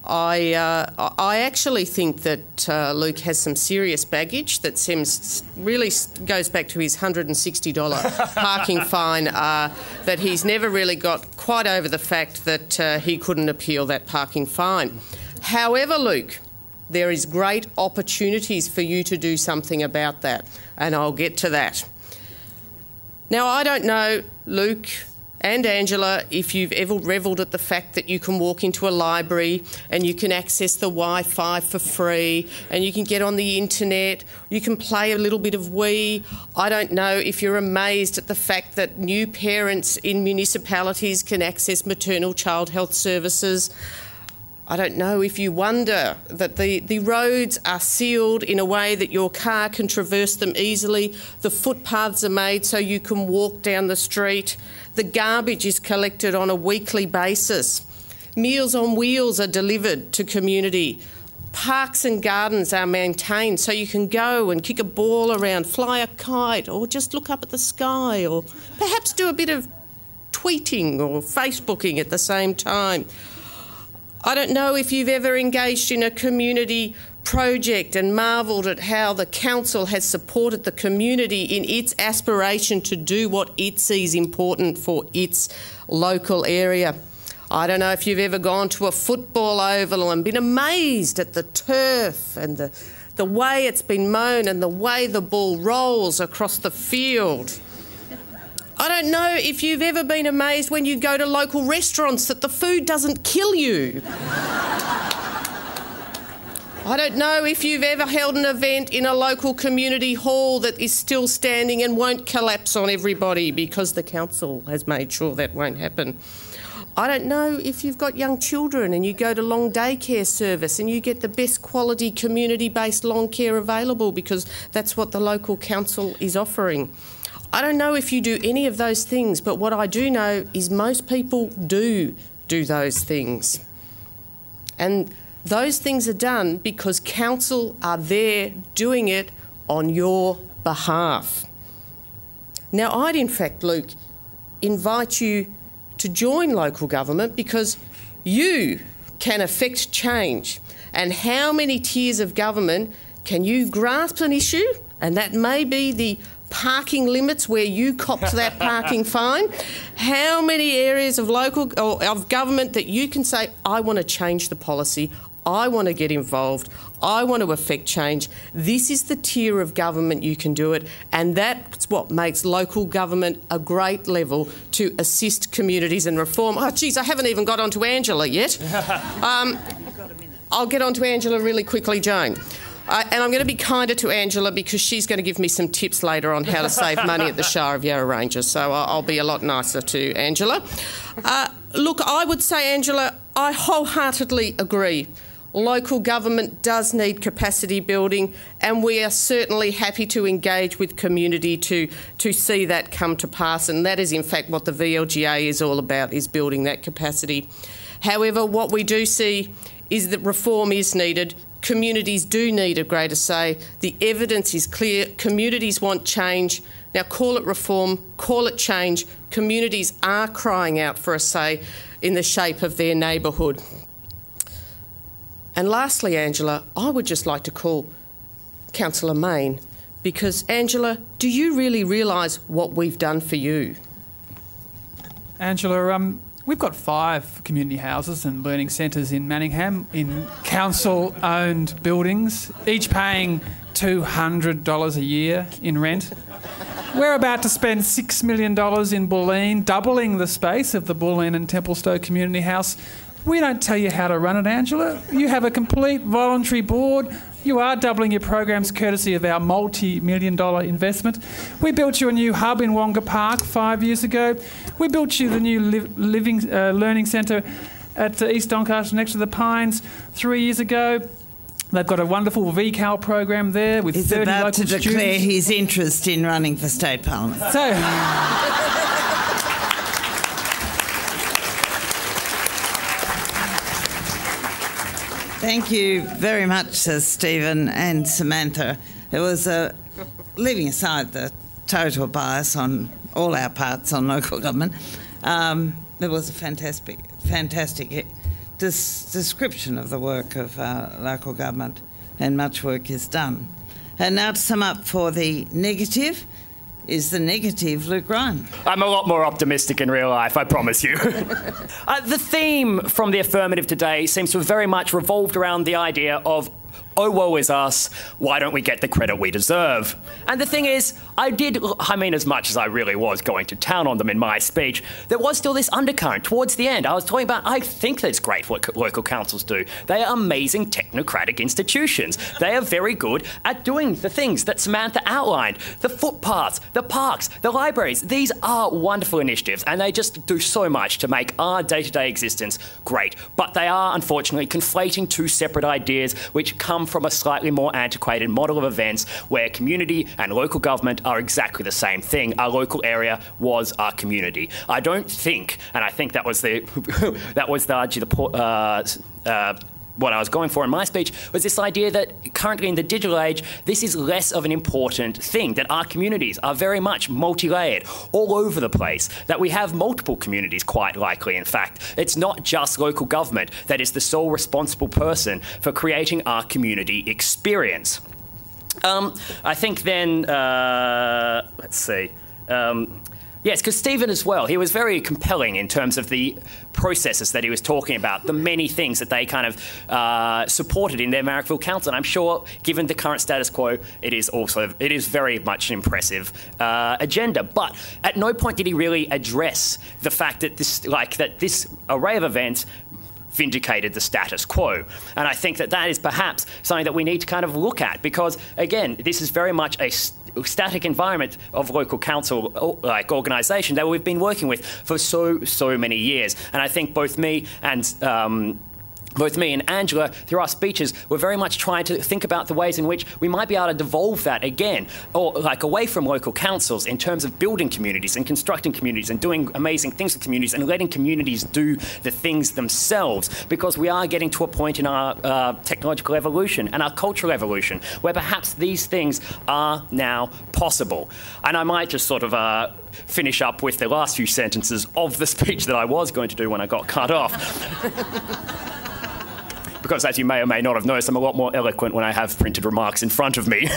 actually think that Luke has some serious baggage that really goes back to his $160 parking fine that he's never really got quite over the fact that he couldn't appeal that parking fine. However, Luke, there is great opportunities for you to do something about that, and I'll get to that. Now, I don't know, Luke and Angela, if you've ever revelled at the fact that you can walk into a library and you can access the Wi-Fi for free and you can get on the internet, you can play a little bit of Wii. I don't know if you're amazed at the fact that new parents in municipalities can access maternal child health services. I don't know if you wonder that the roads are sealed in a way that your car can traverse them easily. The footpaths are made so you can walk down the street. The garbage is collected on a weekly basis. Meals on Wheels are delivered to community. Parks and gardens are maintained so you can go and kick a ball around, fly a kite, or just look up at the sky, or perhaps do a bit of tweeting or Facebooking at the same time. I don't know if you've ever engaged in a community project and marvelled at how the council has supported the community in its aspiration to do what it sees important for its local area. I don't know if you've ever gone to a football oval and been amazed at the turf and the way it's been mown and the way the ball rolls across the field. I don't know if you've ever been amazed when you go to local restaurants that the food doesn't kill you. I don't know if you've ever held an event in a local community hall that is still standing and won't collapse on everybody because the council has made sure that won't happen. I don't know if you've got young children and you go to long daycare service and you get the best quality community-based long care available because that's what the local council is offering. I don't know if you do any of those things, but what I do know is most people do those things. And those things are done because council are there doing it on your behalf. Now, I'd in fact, Luke, invite you to join local government because you can affect change. And how many tiers of government can you grasp an issue? And that may be the parking limits where you copped that parking fine. How many areas of local or of government that you can say, I want to change the policy, I want to get involved, I want to affect change. This is the tier of government you can do it, and that's what makes local government a great level to assist communities and reform. Oh, geez, I haven't even got on to Angela yet. I'll get on to Angela really quickly, Joan. And I'm going to be kinder to Angela because she's going to give me some tips later on how to save money at the Shire of Yarra Ranges, so I'll be a lot nicer to Angela. Look, I would say, Angela, I wholeheartedly agree. Local government does need capacity building, and we are certainly happy to engage with community to see that come to pass, and that is in fact what the VLGA is all about, is building that capacity. However, what we do see is that reform is needed. Communities do need a greater say. The evidence is clear. Communities want change. Now, call it reform, call it change. Communities are crying out for a say in the shape of their neighbourhood. And lastly, Angela, I would just like to call Councillor Mayne, because, Angela, do you really realise what we've done for you? Angela, we've got 5 community houses and learning centres in Manningham in council-owned buildings, each paying $200 a year in rent. We're about to spend $6 million in Bulleen, doubling the space of the Bulleen and Templestowe Community House. We don't tell you how to run it, Angela. You have a complete voluntary board. You are doubling your programs courtesy of our multi-million-dollar investment. We built you a new hub in Wonga Park 5 years ago. We built you the new learning centre at East Doncaster next to the Pines 3 years ago. They've got a wonderful VCAL program there with 30 local students. He's about to declare his interest in running for State Parliament. Thank you very much, Stephen and Samantha. It was leaving aside the total bias on all our parts on local government, it was a fantastic description of the work of local government, and much work is done. And now to sum up for the negative is the negative Luke Ryan. I'm a lot more optimistic in real life, I promise you. The theme from the affirmative today seems to have very much revolved around the idea of, oh, woe is us, why don't we get the credit we deserve? And the thing is, as much as I really was going to town on them in my speech, there was still this undercurrent towards the end. I was talking about, I think that's great what local councils do. They are amazing technocratic institutions. They are very good at doing the things that Samantha outlined. The footpaths, the parks, the libraries. These are wonderful initiatives, and they just do so much to make our day-to-day existence great. But they are, unfortunately, conflating 2 separate ideas which come from a slightly more antiquated model of events where community and local government are exactly the same thing. Our local area was our community. I don't think, and I think that was largely what I was going for in my speech, was this idea that currently in the digital age, this is less of an important thing, that our communities are very much multi-layered, all over the place, that we have multiple communities, quite likely, in fact. It's not just local government that is the sole responsible person for creating our community experience. I think then, let's see. Yes, because Stephen as well, he was very compelling in terms of the processes that he was talking about, the many things that they kind of supported in their Marrickville Council. And I'm sure, given the current status quo, it is very much an impressive agenda. But at no point did he really address the fact that this array of events vindicated the status quo. And I think that is perhaps something that we need to kind of look at, because, again, this is very much a static environment of local council organisation that we've been working with for so many years. And I think both me and Angela, through our speeches, we're very much trying to think about the ways in which we might be able to devolve that again, or away from local councils in terms of building communities and constructing communities and doing amazing things for communities and letting communities do the things themselves, because we are getting to a point in our technological evolution and our cultural evolution where perhaps these things are now possible. And I might just sort of finish up with the last few sentences of the speech that I was going to do when I got cut off. Because, as you may or may not have noticed, I'm a lot more eloquent when I have printed remarks in front of me.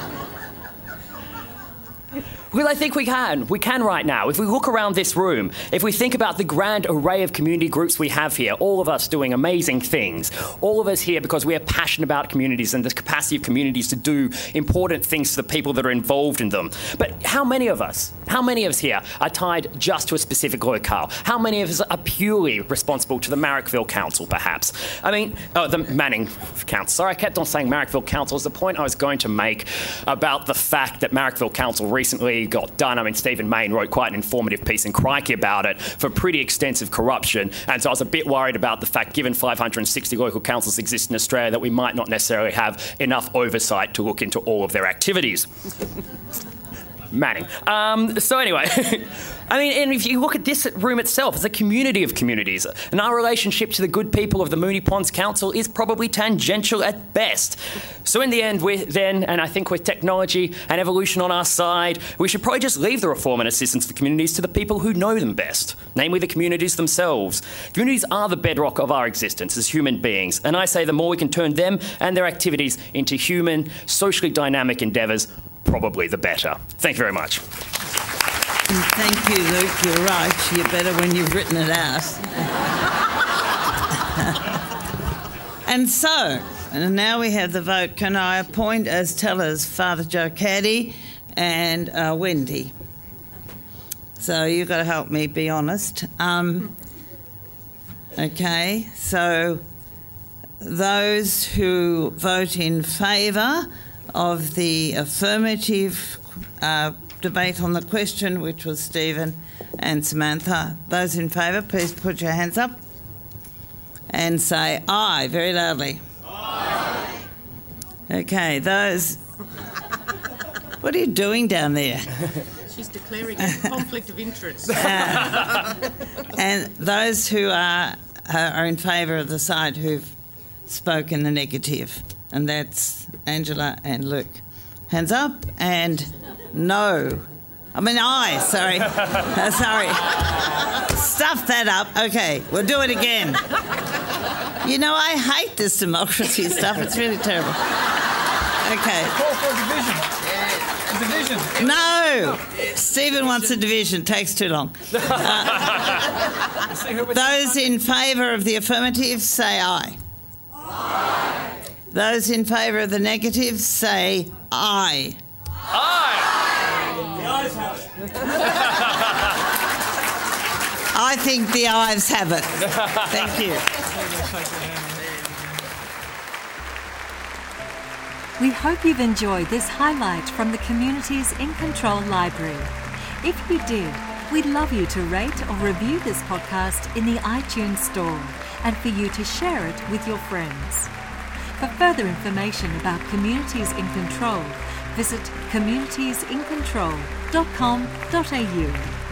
Well, I think we can. We can right now. If we look around this room, if we think about the grand array of community groups we have here, all of us doing amazing things, all of us here because we are passionate about communities and the capacity of communities to do important things to the people that are involved in them. But how many of us here are tied just to a specific locale? How many of us are purely responsible to the Marrickville Council, perhaps? I mean, the Manning Council. Sorry, I kept on saying Marrickville Council. It's the point I was going to make about the fact that Marrickville Council recently got done. I mean, Stephen Mayne wrote quite an informative piece in Crikey about it for pretty extensive corruption. And so I was a bit worried about the fact, given 560 local councils exist in Australia, that we might not necessarily have enough oversight to look into all of their activities. Manning. So anyway, I mean, and if you look at this room itself, it's a community of communities, and our relationship to the good people of the Moonee Ponds Council is probably tangential at best. So in the end, and I think with technology and evolution on our side, we should probably just leave the reform and assistance for communities to the people who know them best, namely the communities themselves. Communities are the bedrock of our existence as human beings, and I say the more we can turn them and their activities into human, socially dynamic endeavours, probably the better. Thank you very much. Thank you, Luke. You're right. You're better when you've written it out. And so, now we have the vote. Can I appoint as tellers Father Joe Caddy and Wendy? So you've got to help me be honest. Okay, so those who vote in favour of the affirmative debate on the question, which was Stephen and Samantha, those in favour, please put your hands up and say aye very loudly. Aye. Okay, those... What are you doing down there? She's declaring a conflict of interest. And those who are in favour of the side who've spoken the negative, and that's Angela and Luke. Hands up and no. I mean aye, sorry. Sorry. Stuff that up. Okay, we'll do it again. You know, I hate this democracy stuff. It's really terrible. Okay. Call for a division. A division. No! Stephen wants a division. Takes too long. Those in favour of the affirmative, say aye. Aye. Those in favour of the negative, say aye. Aye! The ayes have it. I think the ayes have it. Thank you. We hope you've enjoyed this highlight from the Communities in Control Library. If you did, we'd love you to rate or review this podcast in the iTunes Store and for you to share it with your friends. For further information about Communities in Control, visit communitiesincontrol.com.au.